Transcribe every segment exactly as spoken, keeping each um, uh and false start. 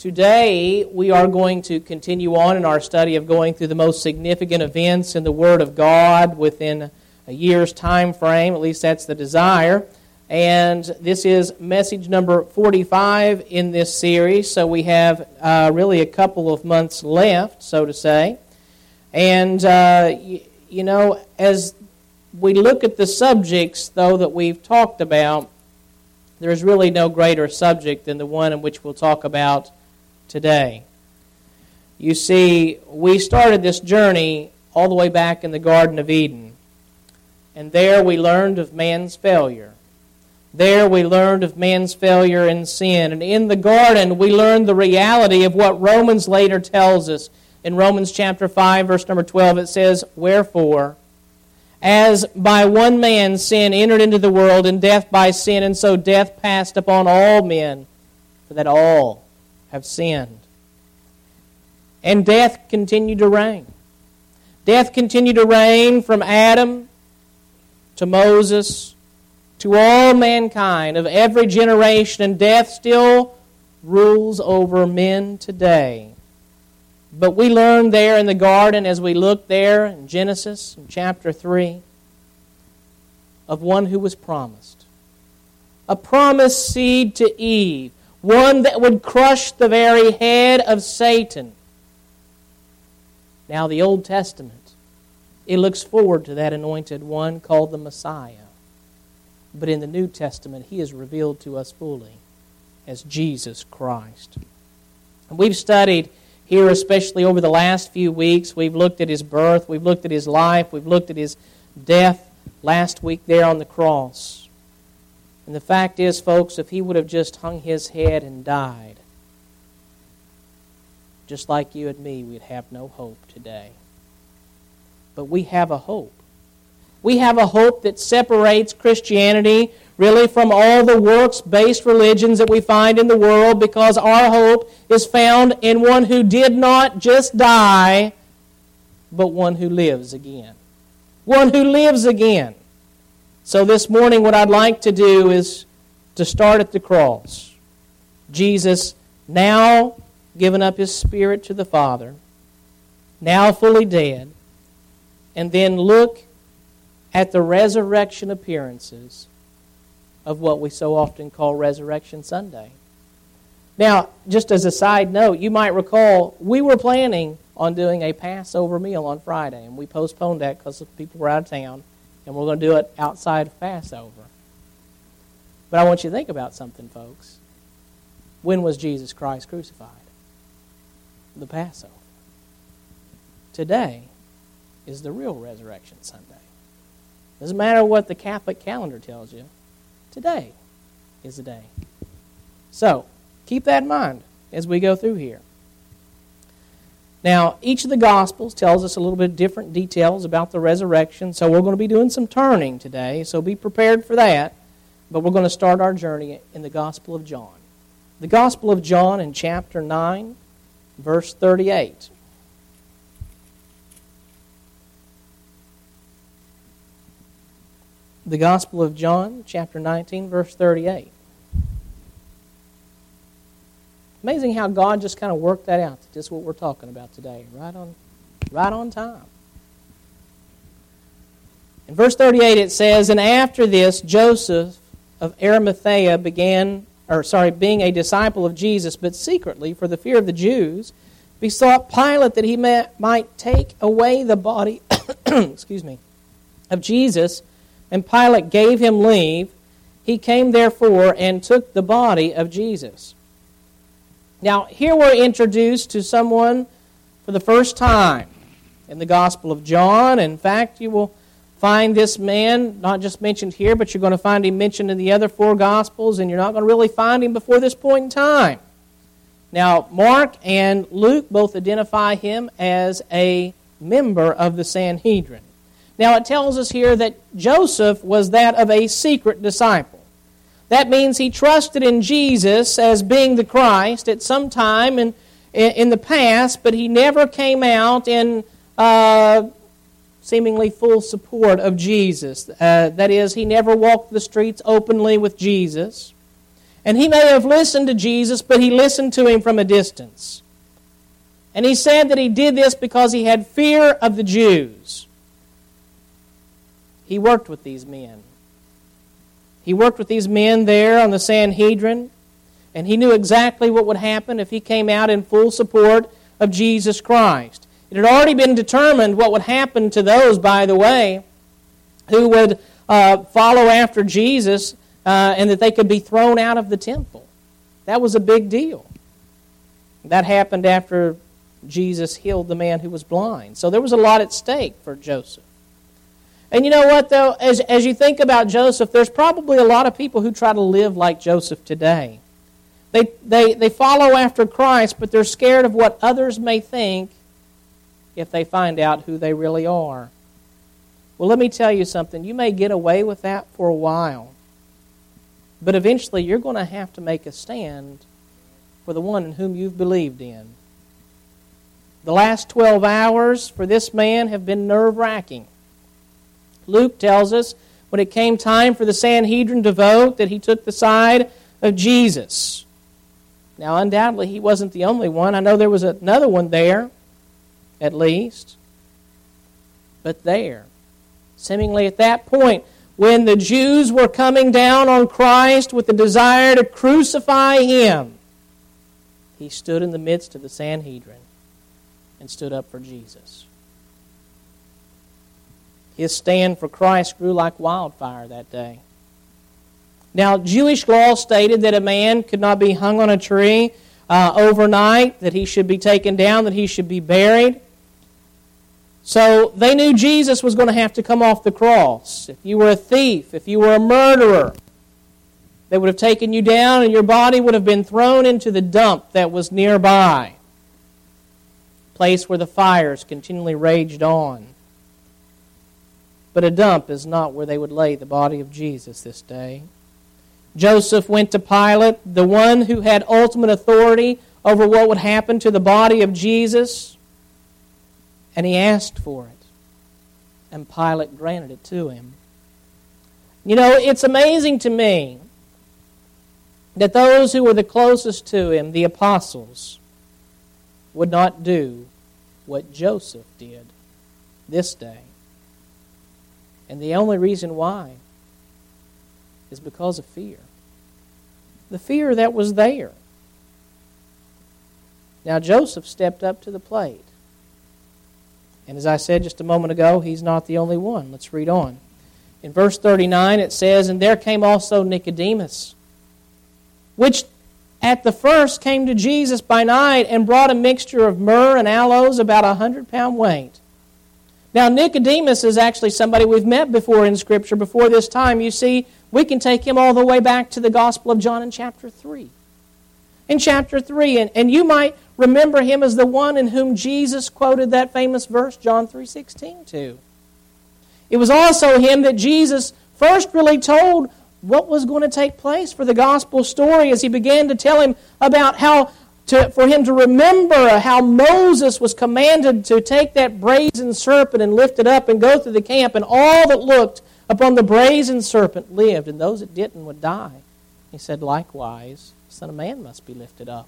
Today, we are going to continue on in our study of going through the most significant events in the Word of God within a year's time frame. At least that's the desire. And this is message number forty-five in this series, so we have uh, really a couple of months left, so to say. And, uh, you, you know, as we look at the subjects, though, that we've talked about, there is really no greater subject than the one in which we'll talk about today. You see, we started this journey all the way back in the Garden of Eden. And there we learned of man's failure. There we learned of man's failure in sin. And in the garden we learned the reality of what Romans later tells us. In Romans chapter five, verse number twelve, it says, "Wherefore, as by one man sin entered into the world, and death by sin, and so death passed upon all men, for that all have sinned." And death continued to reign. Death continued to reign from Adam to Moses to all mankind of every generation, and death still rules over men today. But we learned there in the garden, as we looked there in Genesis in chapter three, of one who was promised. A promised seed to Eve. One that would crush the very head of Satan. Now the Old Testament, it looks forward to that anointed one called the Messiah. But in the New Testament, He is revealed to us fully as Jesus Christ. And we've studied here, especially over the last few weeks, we've looked at His birth, we've looked at His life, we've looked at His death last week there on the cross. And the fact is, folks, if He would have just hung His head and died, just like you and me, we'd have no hope today. But we have a hope. We have a hope that separates Christianity really from all the works-based religions that we find in the world, because our hope is found in one who did not just die, but one who lives again. One who lives again. So this morning what I'd like to do is to start at the cross. Jesus now given up His Spirit to the Father, now fully dead, and then look at the resurrection appearances of what we so often call Resurrection Sunday. Now, just as a side note, you might recall we were planning on doing a Passover meal on Friday, and we postponed that because people were out of town, and we're going to do it outside of Passover. But I want you to think about something, folks. When was Jesus Christ crucified? The Passover. Today is the real Resurrection Sunday. Doesn't matter what the Catholic calendar tells you. Today is the day. So, keep that in mind as we go through here. Now, each of the Gospels tells us a little bit different details about the resurrection, so we're going to be doing some turning today, so be prepared for that. But we're going to start our journey in the Gospel of John. The Gospel of John in chapter nine, verse thirty-eight. The Gospel of John, chapter nineteen, verse thirty-eight. Amazing how God just kind of worked that out. Just what we're talking about today. Right on, right on time. In verse thirty-eight it says, "And after this, Joseph of Arimathea began, or sorry, being a disciple of Jesus, but secretly, for the fear of the Jews, besought Pilate that he may, might take away the body, excuse me, of Jesus. And Pilate gave him leave. He came therefore and took the body of Jesus." Now, here we're introduced to someone for the first time in the Gospel of John. In fact, you will find this man not just mentioned here, but you're going to find him mentioned in the other four Gospels, and you're not going to really find him before this point in time. Now, Mark and Luke both identify him as a member of the Sanhedrin. Now, it tells us here that Joseph was that of a secret disciple. That means he trusted in Jesus as being the Christ at some time in, in the past, but he never came out in uh, seemingly full support of Jesus. Uh, that is, he never walked the streets openly with Jesus. And he may have listened to Jesus, but he listened to him from a distance. And he said that he did this because he had fear of the Jews. He worked with these men. He worked with these men there on the Sanhedrin, and he knew exactly what would happen if he came out in full support of Jesus Christ. It had already been determined what would happen to those, by the way, who would uh, follow after Jesus, uh, and that they could be thrown out of the temple. That was a big deal. That happened after Jesus healed the man who was blind. So there was a lot at stake for Joseph. And you know what, though? As, as you think about Joseph, there's probably a lot of people who try to live like Joseph today. They, they, they follow after Christ, but they're scared of what others may think if they find out who they really are. Well, let me tell you something. You may get away with that for a while, but eventually you're going to have to make a stand for the one in whom you've believed in. The last twelve hours for this man have been nerve-wracking. Luke tells us when it came time for the Sanhedrin to vote that he took the side of Jesus. Now, undoubtedly, he wasn't the only one. I know there was another one there, at least. But there, seemingly at that point, when the Jews were coming down on Christ with the desire to crucify him, he stood in the midst of the Sanhedrin and stood up for Jesus. His stand for Christ grew like wildfire that day. Now, Jewish law stated that a man could not be hung on a tree uh, overnight, that he should be taken down, that he should be buried. So they knew Jesus was going to have to come off the cross. If you were a thief, if you were a murderer, they would have taken you down and your body would have been thrown into the dump that was nearby, a place where the fires continually raged on. But a dump is not where they would lay the body of Jesus this day. Joseph went to Pilate, the one who had ultimate authority over what would happen to the body of Jesus, and he asked for it. And Pilate granted it to him. You know, it's amazing to me that those who were the closest to him, the apostles, would not do what Joseph did this day. And the only reason why is because of fear. The fear that was there. Now Joseph stepped up to the plate. And as I said just a moment ago, he's not the only one. Let's read on. In verse thirty-nine it says, "And there came also Nicodemus, which at the first came to Jesus by night and brought a mixture of myrrh and aloes about a hundred pound weight." Now, Nicodemus is actually somebody we've met before in Scripture before this time. You see, we can take him all the way back to the Gospel of John in chapter three. In chapter three, and, and you might remember him as the one in whom Jesus quoted that famous verse, John three sixteen, to. It was also him that Jesus first really told what was going to take place for the Gospel story as he began to tell him about how To, for him to remember how Moses was commanded to take that brazen serpent and lift it up and go through the camp, and all that looked upon the brazen serpent lived, and those that didn't would die. He said, likewise, the Son of Man must be lifted up.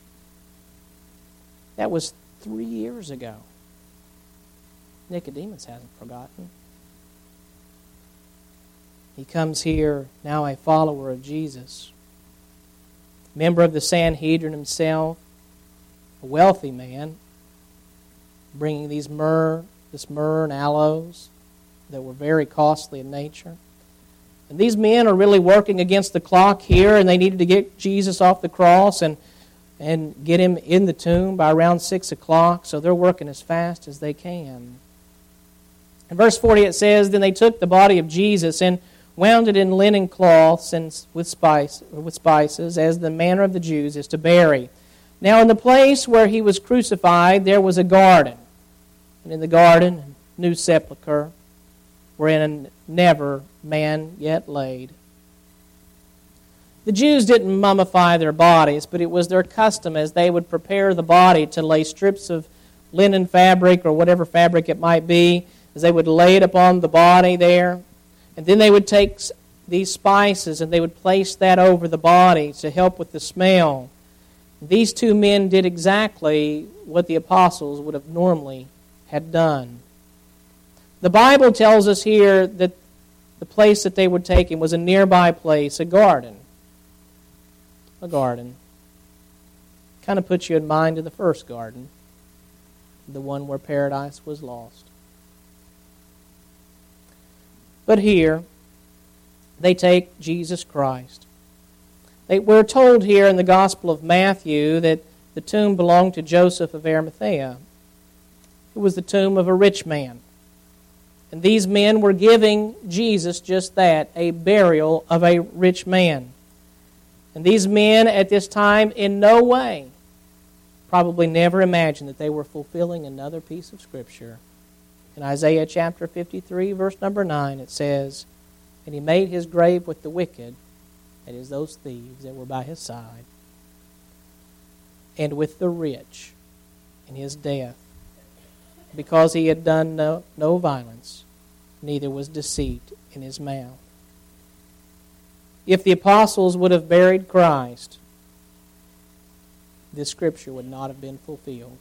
That was three years ago. Nicodemus hasn't forgotten. He comes here, now a follower of Jesus, member of the Sanhedrin himself, a wealthy man, bringing these myrrh, this myrrh and aloes that were very costly in nature. And these men are really working against the clock here, and they needed to get Jesus off the cross and, and get him in the tomb by around six o'clock, so they're working as fast as they can. In verse forty it says, "Then they took the body of Jesus and wound it in linen cloths and with spice with spices, as the manner of the Jews is to bury. Now in the place where he was crucified there was a garden, and in the garden a new sepulchre, wherein never man yet laid." The Jews didn't mummify their bodies, but it was their custom as they would prepare the body to lay strips of linen fabric or whatever fabric it might be, as they would lay it upon the body there. And then they would take these spices and they would place that over the body to help with the smell. These two men did exactly what the apostles would have normally had done. The Bible tells us here that the place that they were taking was a nearby place, a garden. A garden. Kind of puts you in mind of the first garden, the one where paradise was lost. But here, they take Jesus Christ. They, we're told here in the Gospel of Matthew that the tomb belonged to Joseph of Arimathea. It was the tomb of a rich man. And these men were giving Jesus just that, a burial of a rich man. And these men at this time in no way probably never imagined that they were fulfilling another piece of Scripture. In Isaiah chapter fifty-three, verse number nine, it says, "And he made his grave with the wicked," that is, those thieves that were by his side, "and with the rich in his death, because he had done no, no violence, neither was deceit in his mouth." If the apostles would have buried Christ, this scripture would not have been fulfilled.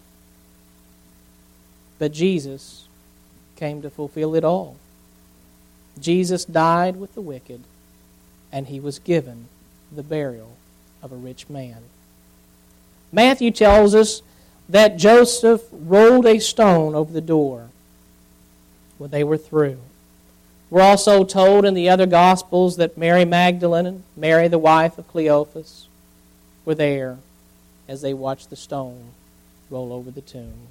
But Jesus came to fulfill it all. Jesus died with the wicked, and he was given the burial of a rich man. Matthew tells us that Joseph rolled a stone over the door when they were through. We're also told in the other Gospels that Mary Magdalene and Mary, the wife of Cleophas, were there as they watched the stone roll over the tomb.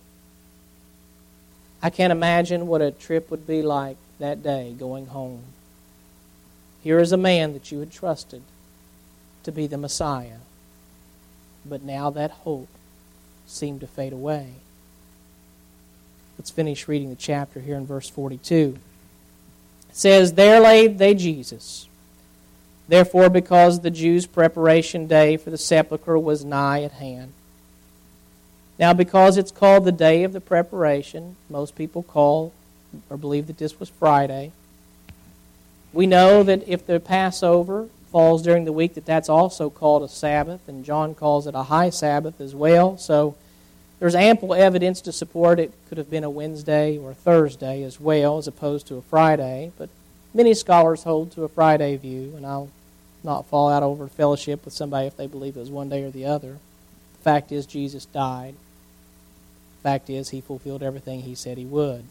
I can't imagine what a trip would be like that day going home. Here is a man that you had trusted to be the Messiah, but now that hope seemed to fade away. Let's finish reading the chapter here in verse forty-two. It says, "There laid they Jesus. Therefore, because the Jews' preparation day for the sepulchre was nigh at hand." Now, because it's called the day of the preparation, most people call or believe that this was Friday. We know that if the Passover falls during the week, that that's also called a Sabbath, and John calls it a high Sabbath as well. So there's ample evidence to support it could have been a Wednesday or a Thursday as well, as opposed to a Friday. But many scholars hold to a Friday view, and I'll not fall out over fellowship with somebody if they believe it was one day or the other. The fact is, Jesus died. The fact is, he fulfilled everything he said he would.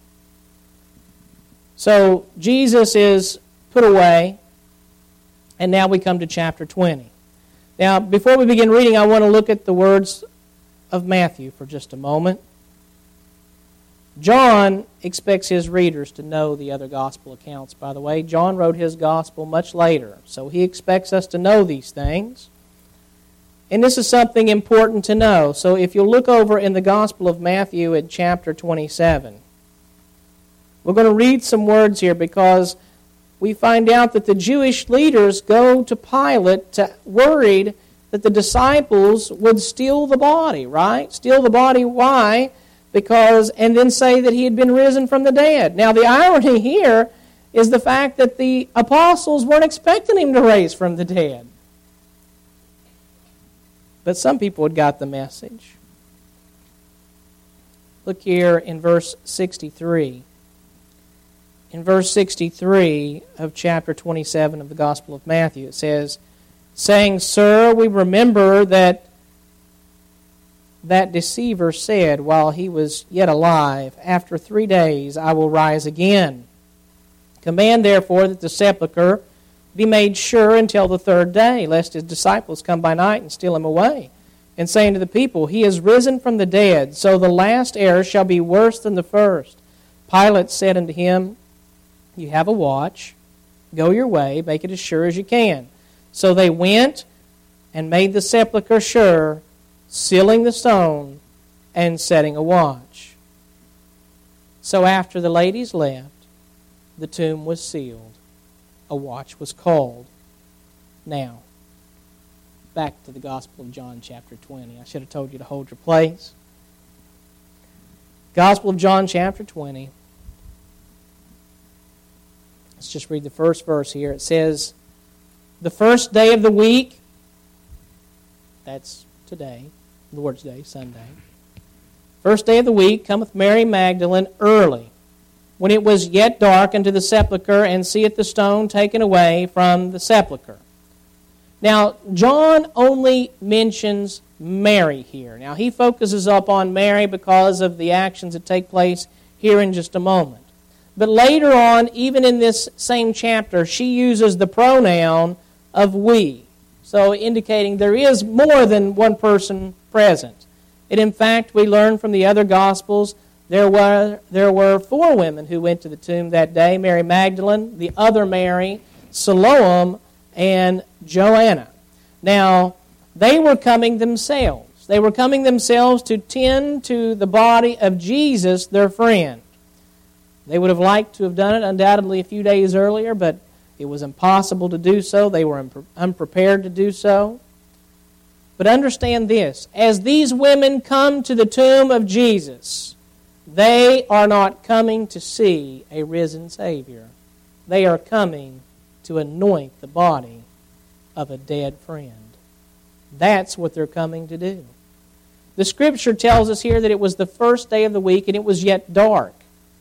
So Jesus is put away, and now we come to chapter twenty. Now, before we begin reading, I want to look at the words of Matthew for just a moment. John expects his readers to know the other gospel accounts, by the way. John wrote his gospel much later, so he expects us to know these things. And this is something important to know. So if you'll look over in the Gospel of Matthew at chapter twenty-seven, we're going to read some words here because we find out that the Jewish leaders go to Pilate to, worried that the disciples would steal the body, right? Steal the body, why? Because, and then say that he had been risen from the dead. Now, the irony here is the fact that the apostles weren't expecting him to raise from the dead. But some people had got the message. Look here in verse sixty-three. In verse sixty-three of chapter twenty-seven of the Gospel of Matthew, it says, saying, "Sir, we remember that that deceiver said while he was yet alive, after three days I will rise again. Command therefore that the sepulchre be made sure until the third day, lest his disciples come by night and steal him away. And saying to the people, He is risen from the dead, so the last error shall be worse than the first. Pilate said unto him, You have a watch. Go your way, make it as sure as you can. So they went and made the sepulchre sure, sealing the stone and setting a watch. So after the ladies left, the tomb was sealed. A watch was called. Now, back to the Gospel of John chapter twenty. I should have told you to hold your place. Gospel of John chapter twenty. Let's just read the first verse here. It says, the first day of the week, that's today, Lord's Day, Sunday. First day of the week, cometh Mary Magdalene early, when it was yet dark, unto the sepulchre, and seeth the stone taken away from the sepulchre. Now, John only mentions Mary here. Now, he focuses up on Mary because of the actions that take place here in just a moment. But later on, even in this same chapter, she uses the pronoun of we, so indicating there is more than one person present. And in fact, we learn from the other Gospels, there were, there were four women who went to the tomb that day: Mary Magdalene, the other Mary, Salome, and Joanna. Now, they were coming themselves. They were coming themselves to tend to the body of Jesus, their friend. They would have liked to have done it undoubtedly a few days earlier, but it was impossible to do so. They were unprepared to do so. But understand this: as these women come to the tomb of Jesus, they are not coming to see a risen Savior. They are coming to anoint the body of a dead friend. That's what they're coming to do. The Scripture tells us here that it was the first day of the week and it was yet dark.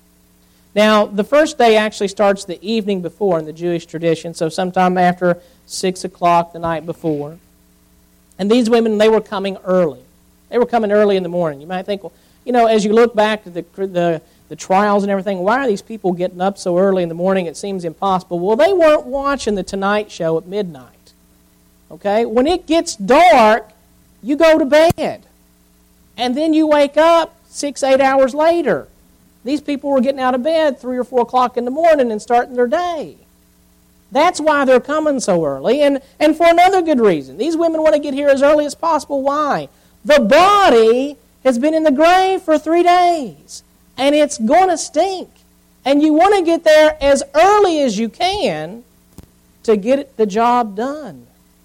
Now, the first day actually starts the evening before in the Jewish tradition, so sometime after six o'clock the night before. And these women, they were coming early. They were coming early in the morning. You might think, well, you know, as you look back to the, the, the trials and everything, why are these people getting up so early in the morning? It seems impossible. Well, they weren't watching the Tonight Show at midnight. Okay? When it gets dark, you go to bed. And then you wake up six, eight hours later. These people were getting out of bed three or four o'clock in the morning and starting their day. That's why they're coming so early, and, and for another good reason. These women want to get here as early as possible. Why? The body has been in the grave for three days, and it's going to stink. And you want to get there as early as you can to get the job done.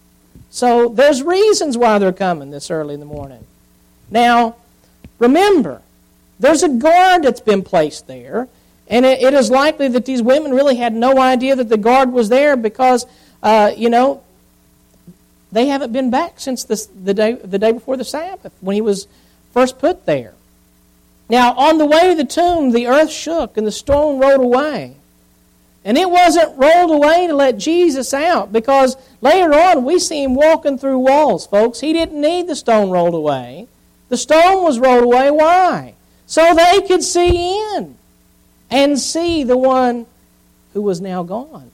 So there's reasons why they're coming this early in the morning. Now, remember, there's a guard that's been placed there, and it, it is likely that these women really had no idea that the guard was there because, uh, you know, they haven't been back since the, the, day, the day before the Sabbath when he was first put there. Now, on the way to the tomb, the earth shook and the stone rolled away. And it wasn't rolled away to let Jesus out, because later on we see him walking through walls, folks. He didn't need the stone rolled away. The stone was rolled away. Why? So they could see in and see the one who was now gone.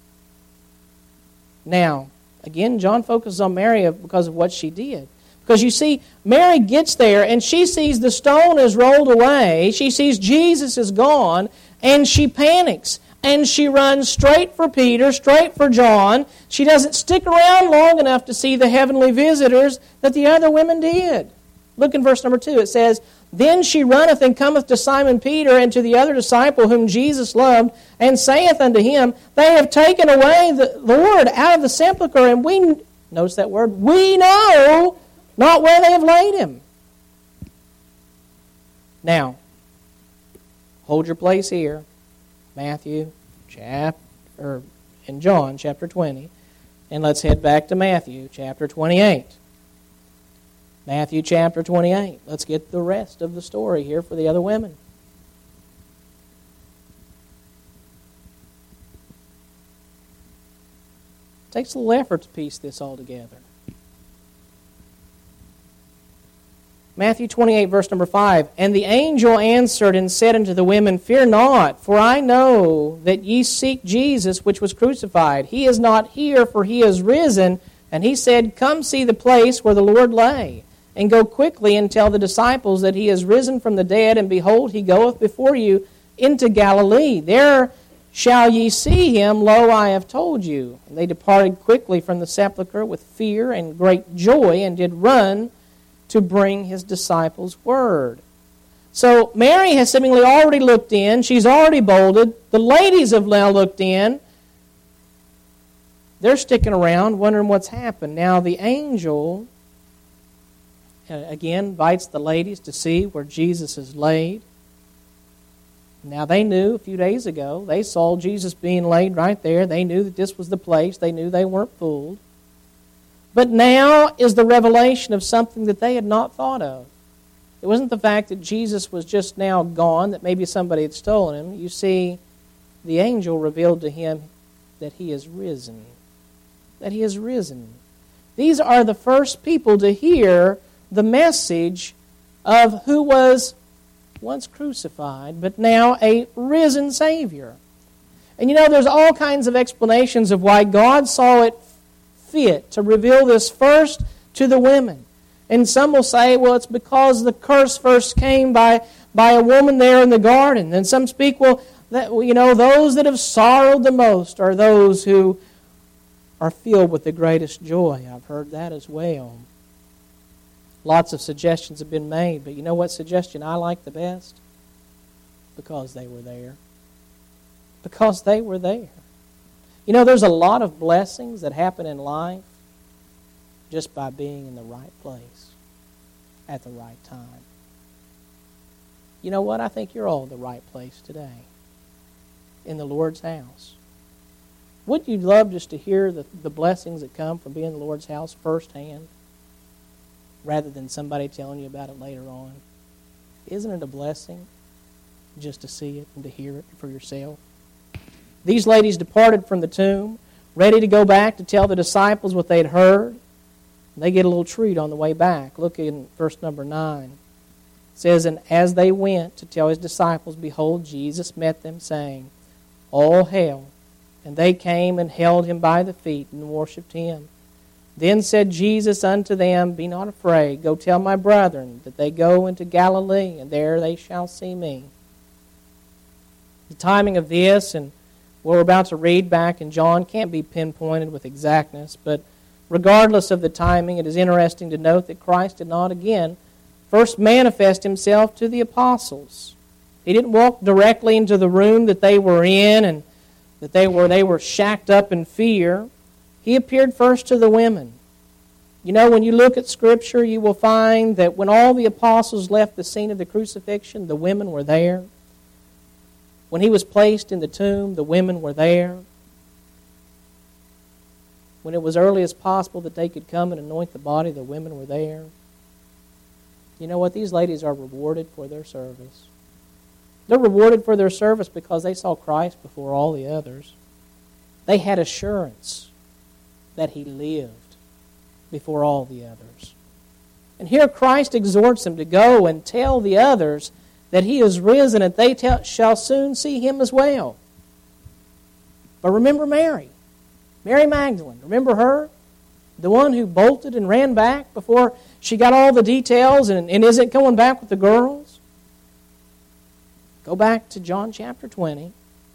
Now, again, John focuses on Mary because of what she did. Because you see, Mary gets there and she sees the stone is rolled away. She sees Jesus is gone, and she panics. And she runs straight for Peter, straight for John. She doesn't stick around long enough to see the heavenly visitors that the other women did. Look in verse number two. It says, Then she runneth and cometh to Simon Peter and to the other disciple whom Jesus loved, and saith unto him, They have taken away the Lord out of the sepulchre, and we, notice that word, we know not where they have laid him. Now, hold your place here. Matthew, chapter, or in John, chapter twenty. And let's head back to Matthew, chapter twenty-eight. Matthew, chapter twenty-eight. Let's get the rest of the story here for the other women. It takes a little effort to piece this all together. Matthew twenty-eight, verse number five. And the angel answered and said unto the women, Fear not, for I know that ye seek Jesus, which was crucified. He is not here, for he is risen. And he said, Come see the place where the Lord lay, and go quickly and tell the disciples that he is risen from the dead, and behold, he goeth before you into Galilee. There shall ye see him, lo, I have told you. And they departed quickly from the sepulchre with fear and great joy, and did run to bring his disciples word. So Mary has seemingly already looked in. She's already bolted. The ladies have now looked in. They're sticking around, wondering what's happened. Now the angel, again, invites the ladies to see where Jesus is laid. Now they knew a few days ago, they saw Jesus being laid right there. They knew that this was the place. They knew they weren't fooled. But now is the revelation of something that they had not thought of. It wasn't the fact that Jesus was just now gone, that maybe somebody had stolen him. You see, the angel revealed to him that he is risen. That he is risen. These are the first people to hear the message of who was once crucified, but now a risen Savior. And you know, there's all kinds of explanations of why God saw it fit to reveal this first to the women. And some will say, well, it's because the curse first came by, by a woman there in the garden. And some speak, well, that, you know, those that have sorrowed the most are those who are filled with the greatest joy. I've heard that as well. Lots of suggestions have been made, but you know what suggestion I like the best? Because they were there. Because they were there. You know, there's a lot of blessings that happen in life just by being in the right place at the right time. You know what? I think you're all in the right place today, in the Lord's house. Wouldn't you love just to hear the, the blessings that come from being in the Lord's house firsthand, rather than somebody telling you about it later on? Isn't it a blessing just to see it and to hear it for yourself? These ladies departed from the tomb, ready to go back to tell the disciples what they'd heard. They get a little treat on the way back. Look in verse number nine. It says, and as they went to tell his disciples, behold, Jesus met them, saying, all hail. And they came and held him by the feet and worshipped him. Then said Jesus unto them, be not afraid. Go tell my brethren that they go into Galilee, and there they shall see me. The timing of this and what we're about to read back in John can't be pinpointed with exactness, but regardless of the timing, it is interesting to note that Christ did not again first manifest himself to the apostles. He didn't walk directly into the room that they were in and that they were they were shacked up in fear. He appeared first to the women. You know, when you look at Scripture, you will find that when all the apostles left the scene of the crucifixion, the women were there. When he was placed in the tomb, the women were there. When it was early as possible that they could come and anoint the body, the women were there. You know what? These ladies are rewarded for their service. They're rewarded for their service because they saw Christ before all the others. They had assurance that he lived before all the others. And here Christ exhorts them to go and tell the others that he is risen, and they tell, shall soon see him as well. But remember Mary, Mary Magdalene. Remember her? The one who bolted and ran back before she got all the details and, and isn't going back with the girls? Go back to John chapter twenty.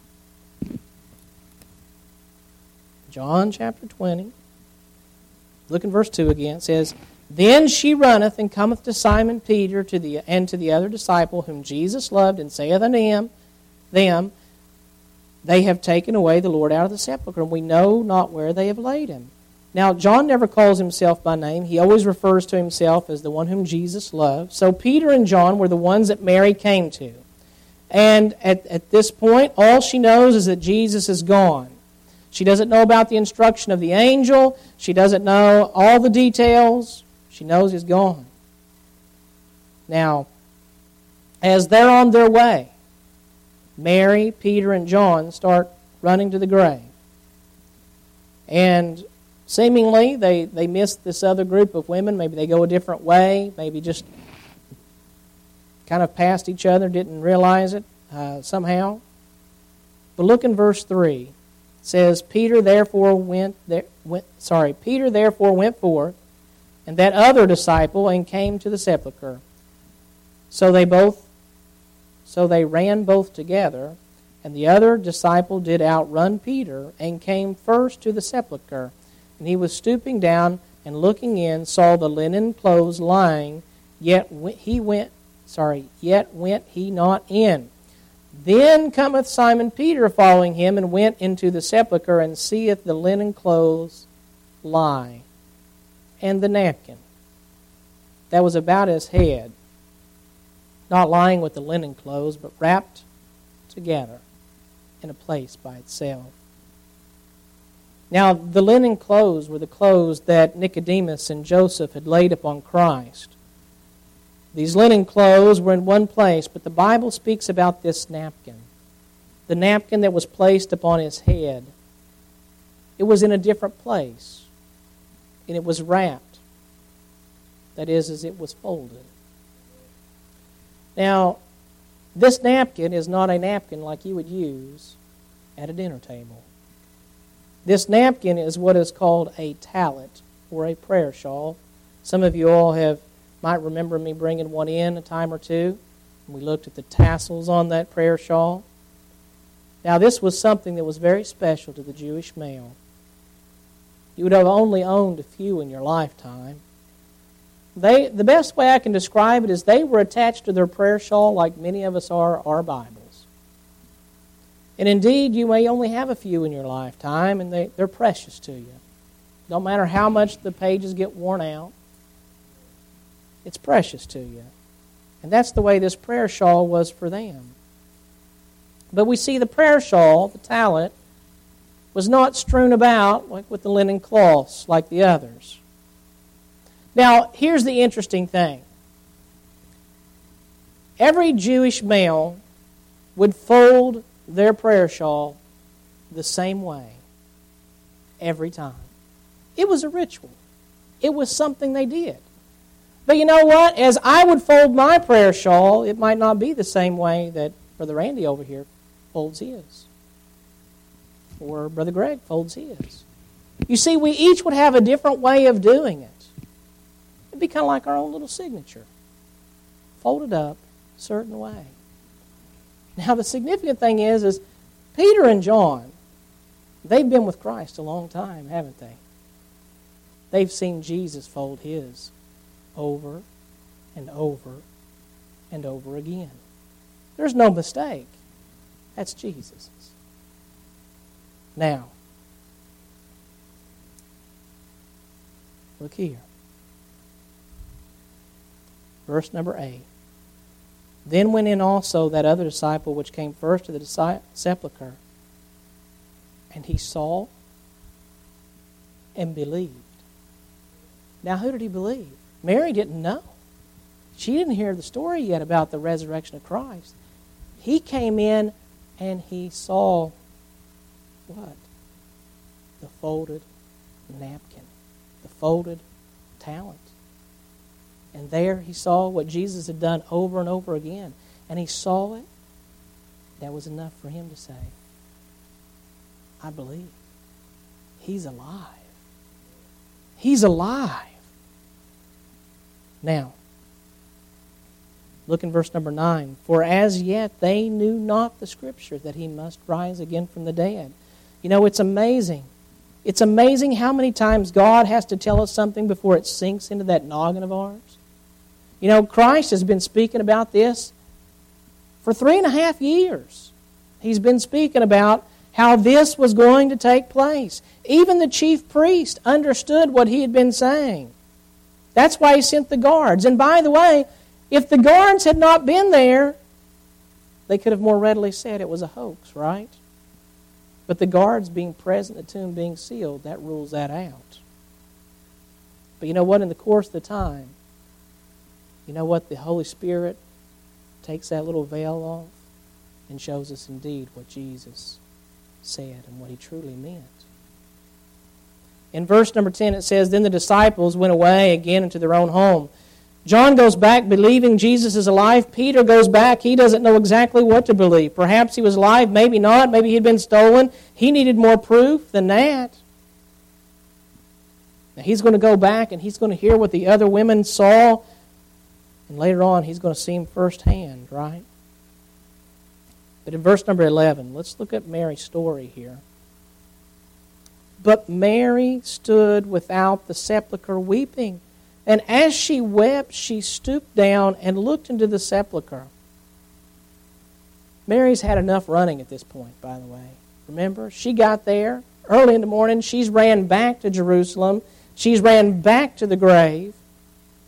John chapter twenty. Look in verse two again. It says, then she runneth and cometh to Simon Peter to the, and to the other disciple whom Jesus loved, and saith unto him, them, they have taken away the Lord out of the sepulchre, and we know not where they have laid him. Now, John never calls himself by name. He always refers to himself as the one whom Jesus loved. So Peter and John were the ones that Mary came to. And at, at this point, all she knows is that Jesus is gone. She doesn't know about the instruction of the angel. She doesn't know all the details. She knows he's gone. Now, as they're on their way, Mary, Peter, and John start running to the grave. And seemingly, they, they miss this other group of women. Maybe they go a different way. Maybe just kind of passed each other, didn't realize it uh, somehow. But look in verse three. It says, Peter therefore went, there, went sorry, Peter therefore went forth, and that other disciple, and came to the sepulchre. So they both, so they ran both together, and the other disciple did outrun Peter, and came first to the sepulchre. And he was stooping down, and looking in, saw the linen clothes lying, yet he went, sorry, yet went he not in. Then cometh Simon Peter following him, and went into the sepulchre, and seeth the linen clothes lie, and the napkin that was about his head, not lying with the linen clothes, but wrapped together in a place by itself. Now, the linen clothes were the clothes that Nicodemus and Joseph had laid upon Christ. These linen clothes were in one place, but the Bible speaks about this napkin, the napkin that was placed upon his head. It was in a different place, and it was wrapped. That is, as it was folded. Now, this napkin is not a napkin like you would use at a dinner table. This napkin is what is called a tallit, or a prayer shawl. Some of you all have might remember me bringing one in a time or two. We looked at the tassels on that prayer shawl. Now, this was something that was very special to the Jewish male. You would have only owned a few in your lifetime. They, the best way I can describe it is they were attached to their prayer shawl like many of us are our Bibles. And indeed, you may only have a few in your lifetime, and they, they're precious to you. No matter how much the pages get worn out, it's precious to you. And that's the way this prayer shawl was for them. But we see the prayer shawl, the tallit, was not strewn about like with the linen cloths like the others. Now, here's the interesting thing. Every Jewish male would fold their prayer shawl the same way every time. It was a ritual. It was something they did. But you know what? As I would fold my prayer shawl, it might not be the same way that Brother Randy over here folds his. Or Brother Greg folds his. You see, we each would have a different way of doing it. It'd be kind of like our own little signature. Folded up a certain way. Now, the significant thing is, is Peter and John, they've been with Christ a long time, haven't they? They've seen Jesus fold his over and over and over again. There's no mistake. That's Jesus's. Now, look here. Verse number eight. Then went in also that other disciple which came first to the sepulchre, and he saw and believed. Now, who did he believe? Mary didn't know. She didn't hear the story yet about the resurrection of Christ. He came in and he saw what? The folded napkin, the folded talent. And there he saw what Jesus had done over and over again. And he saw it. That was enough for him to say, I believe. He's alive. He's alive. Now, look in verse number nine. For as yet they knew not the Scripture that he must rise again from the dead. You know, it's amazing. It's amazing how many times God has to tell us something before it sinks into that noggin of ours. You know, Christ has been speaking about this for three and a half years. He's been speaking about how this was going to take place. Even the chief priest understood what he had been saying. That's why he sent the guards. And by the way, if the guards had not been there, they could have more readily said it was a hoax, right? But the guards being present, the tomb being sealed, that rules that out. But you know what? In the course of the time, you know what? The Holy Spirit takes that little veil off and shows us indeed what Jesus said and what he truly meant. In verse number ten it says, Then the disciples went away again into their own home. John goes back believing Jesus is alive. Peter goes back. He doesn't know exactly what to believe. Perhaps he was alive, maybe not. Maybe he had been stolen. He needed more proof than that. Now he's going to go back and he's going to hear what the other women saw. And later on, he's going to see him firsthand, right? But in verse number eleven, let's look at Mary's story here. But Mary stood without the sepulchre weeping. And as she wept, she stooped down and looked into the sepulchre. Mary's had enough running at this point, by the way. Remember, she got there early in the morning. She's ran back to Jerusalem. She's ran back to the grave.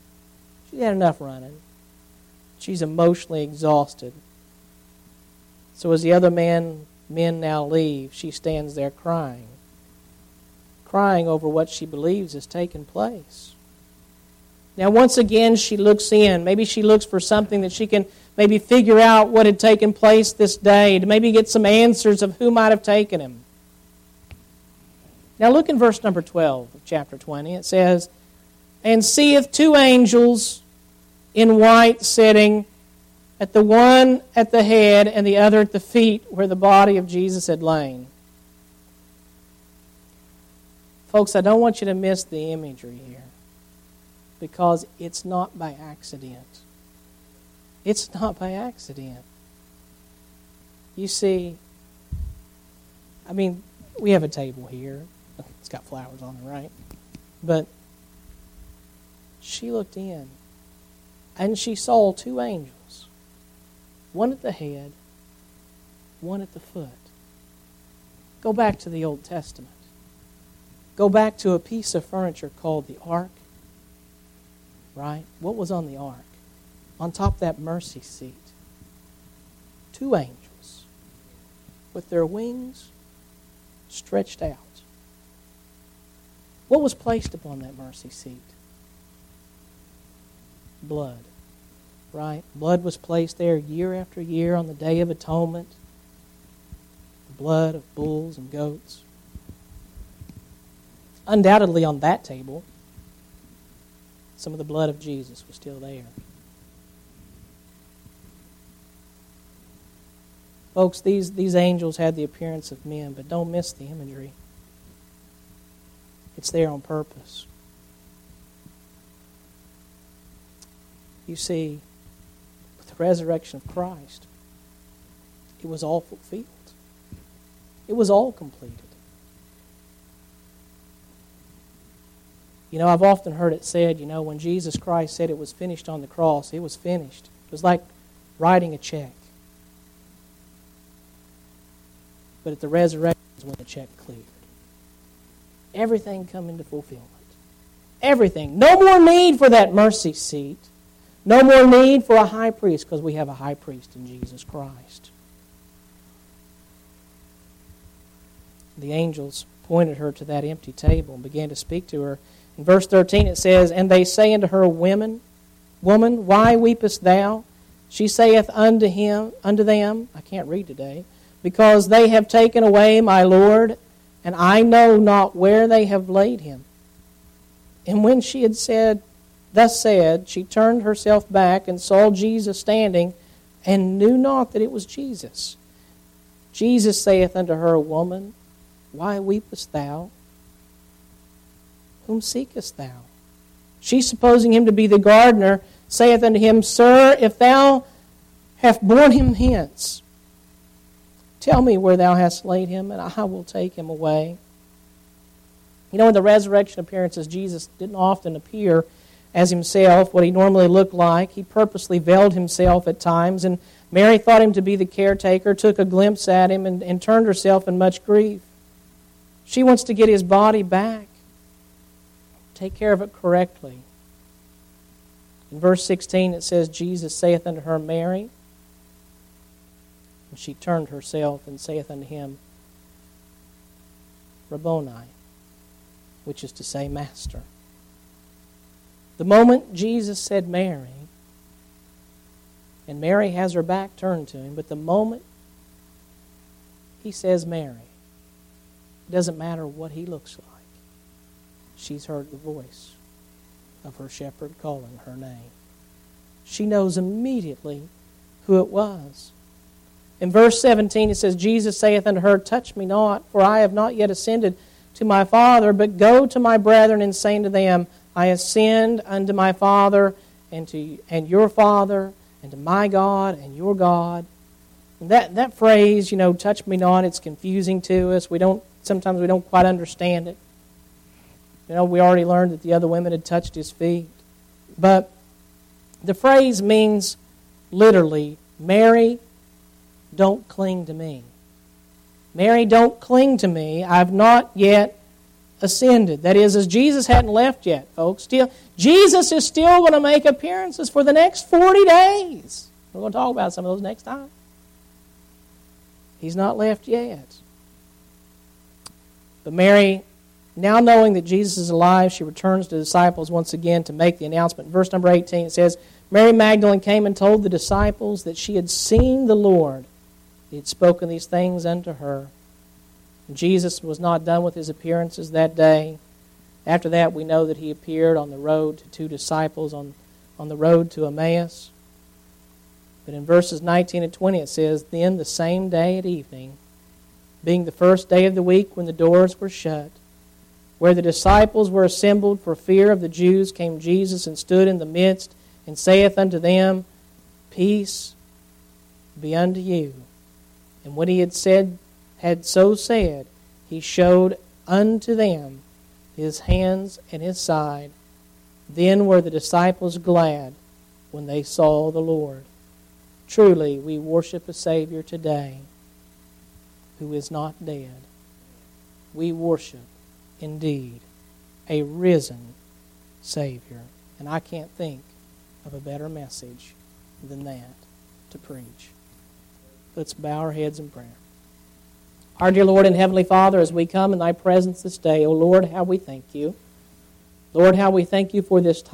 She had enough running. She's emotionally exhausted. So as the other man, men now leave, she stands there crying. Crying over what she believes has taken place. Now once again she looks in. Maybe she looks for something that she can maybe figure out what had taken place this day, to maybe get some answers of who might have taken him. Now look in verse number twelve of chapter twenty. It says, "And seeth two angels in white sitting, at the one at the head and the other at the feet where the body of Jesus had lain." Folks, I don't want you to miss the imagery here, because it's not by accident. It's not by accident. You see, I mean, we have a table here. It's got flowers on it, right? But she looked in, and she saw two angels, one at the head, one at the foot. Go back to the Old Testament. Go back to a piece of furniture called the ark, right? What was on the ark? On top of that mercy seat, two angels with their wings stretched out. What was placed upon that mercy seat? Blood, right? Blood was placed there year after year on the Day of Atonement. The blood of bulls and goats. Undoubtedly on that table, some of the blood of Jesus was still there. Folks, these, these angels had the appearance of men, but don't miss the imagery. It's there on purpose. You see, with the resurrection of Christ, it was all fulfilled. It was all completed. You know, I've often heard it said, you know, when Jesus Christ said it was finished on the cross, it was finished. It was like writing a check. But at the resurrection is when the check cleared. Everything come into fulfillment. Everything. No more need for that mercy seat. No more need for a high priest, because we have a high priest in Jesus Christ. The angels pointed her to that empty table and began to speak to her. In verse thirteen it says, "And they say unto her, Women, woman, why weepest thou? She saith unto him, unto them," I can't read today, "because they have taken away my Lord, and I know not where they have laid him." And when she had said, thus said, she turned herself back and saw Jesus standing, and knew not that it was Jesus. Jesus saith unto her, Woman, why weepest thou? Whom seekest thou? She, supposing him to be the gardener, saith unto him, Sir, if thou hast borne him hence, tell me where thou hast laid him, and I will take him away. You know, in the resurrection appearances, Jesus didn't often appear as himself, what he normally looked like. He purposely veiled himself at times, and Mary thought him to be the caretaker, took a glimpse at him, and, and turned herself in much grief. She wants to get his body back. Take care of it correctly. In verse sixteen it says, Jesus saith unto her, Mary. And she turned herself and saith unto him, Rabboni, which is to say, Master. The moment Jesus said Mary, and Mary has her back turned to him, but the moment he says Mary, it doesn't matter what he looks like. She's heard the voice of her shepherd calling her name. She knows immediately who it was. In verse seventeen it says, Jesus saith unto her, Touch me not, for I have not yet ascended to my Father, but go to my brethren and say unto them, I ascend unto my Father and to and your Father, and to my God and your God. And that, that phrase, you know, touch me not, it's confusing to us. We don't sometimes we don't quite understand it. You know, we already learned that the other women had touched his feet. But the phrase means literally, Mary, don't cling to me. Mary, don't cling to me. I've not yet ascended. That is, as Jesus hadn't left yet, folks. Still, Jesus is still going to make appearances for the next forty days. We're going to talk about some of those next time. He's not left yet. But Mary, now knowing that Jesus is alive, she returns to the disciples once again to make the announcement. In verse number eighteen, it says, Mary Magdalene came and told the disciples that she had seen the Lord. He had spoken these things unto her. And Jesus was not done with his appearances that day. After that, we know that he appeared on the road to two disciples on, on the road to Emmaus. But in verses nineteen and twenty it says, Then the same day at evening, being the first day of the week when the doors were shut, where the disciples were assembled for fear of the Jews, came Jesus and stood in the midst, and saith unto them, Peace be unto you. And when he had said, had so said, he showed unto them his hands and his side. Then were the disciples glad when they saw the Lord. Truly, we worship a Savior today who is not dead. We worship, indeed, a risen Savior. And I can't think of a better message than that to preach. Let's bow our heads in prayer. Our dear Lord and Heavenly Father, as we come in thy presence this day, O Lord, how we thank you. Lord, how we thank you for this time.